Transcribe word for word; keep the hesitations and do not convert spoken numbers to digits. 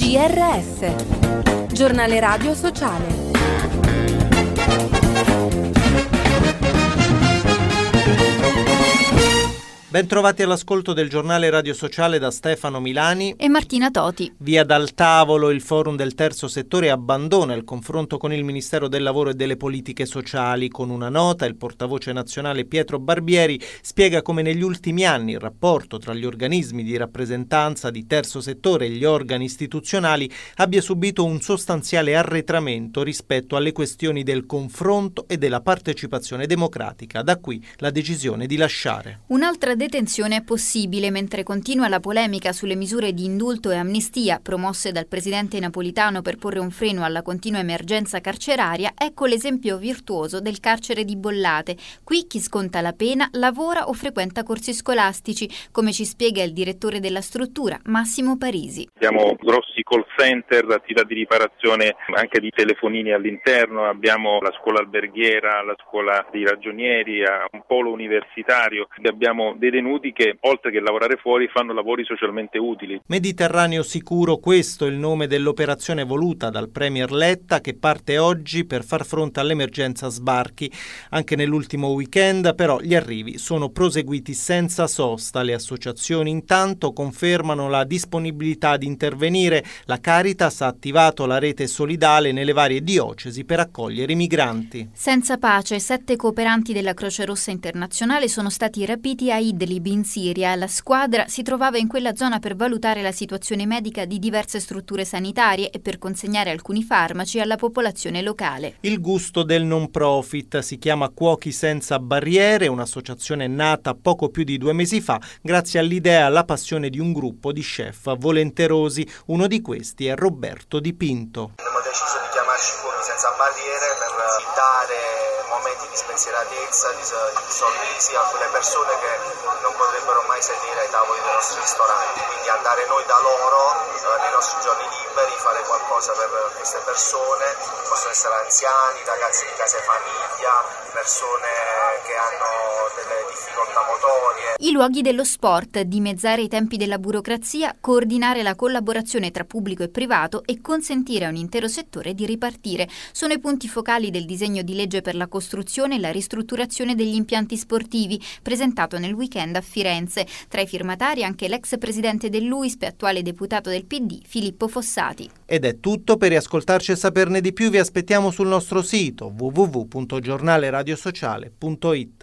G R S, Giornale Radio Sociale. Bentrovati all'ascolto del giornale Radio Sociale da Stefano Milani e Martina Toti. Via dal tavolo, il forum del terzo settore abbandona il confronto con il Ministero del Lavoro e delle Politiche Sociali. Con una nota, il portavoce nazionale Pietro Barbieri spiega come negli ultimi anni il rapporto tra gli organismi di rappresentanza di terzo settore e gli organi istituzionali abbia subito un sostanziale arretramento rispetto alle questioni del confronto e della partecipazione democratica. Da qui la decisione di lasciare. Un'altra detenzione è possibile mentre continua la polemica sulle misure di indulto e amnistia promosse dal presidente Napolitano per porre un freno alla continua emergenza carceraria. Ecco l'esempio virtuoso del carcere di Bollate. Qui chi sconta la pena lavora o frequenta corsi scolastici, come ci spiega il direttore della struttura, Massimo Parisi. Abbiamo grossi call center, attività di riparazione anche di telefonini all'interno, abbiamo la scuola alberghiera, la scuola di ragionieri, un polo universitario, abbiamo detenuti che, oltre che lavorare fuori, fanno lavori socialmente utili. Mediterraneo sicuro, questo è il nome dell'operazione voluta dal Premier Letta, che parte oggi per far fronte all'emergenza sbarchi. Anche nell'ultimo weekend, però, gli arrivi sono proseguiti senza sosta. Le associazioni intanto confermano la disponibilità di intervenire. La Caritas ha attivato la rete solidale nelle varie diocesi per accogliere i migranti. Senza pace, sette cooperanti della Croce Rossa Internazionale sono stati rapiti a Idlib in Siria. La squadra si trovava in quella zona per valutare la situazione medica di diverse strutture sanitarie e per consegnare alcuni farmaci alla popolazione locale. Il gusto del non profit si chiama Cuochi Senza Barriere, un'associazione nata poco più di due mesi fa grazie all'idea e alla passione di un gruppo di chef volenterosi. Uno di questi è Roberto Di Pinto. Abbiamo deciso di chiamarci Cuochi Senza Barriere per dare momenti di spensieratezza, di, di sorrisi a quelle persone che non potrebbero mai sedere ai tavoli dei nostri ristoranti, quindi andare noi da loro eh, nei nostri giorni liberi, fare qualcosa per queste persone. Possono essere anziani, ragazzi di casa e famiglia, persone che hanno delle difficoltà motorie. I luoghi dello sport, dimezzare i tempi della burocrazia, coordinare la collaborazione tra pubblico e privato e consentire a un intero settore di ripartire sono i punti focali del disegno di legge per la costruzione e la ristrutturazione degli impianti sportivi, presentato nel weekend a Firenze. Tra i firmatari anche l'ex presidente dell'U I S P e attuale deputato del P D, Filippo Fossati. Ed è tutto. Per riascoltarci e saperne di più vi aspettiamo sul nostro sito w w w punto giornale radio sociale punto i t.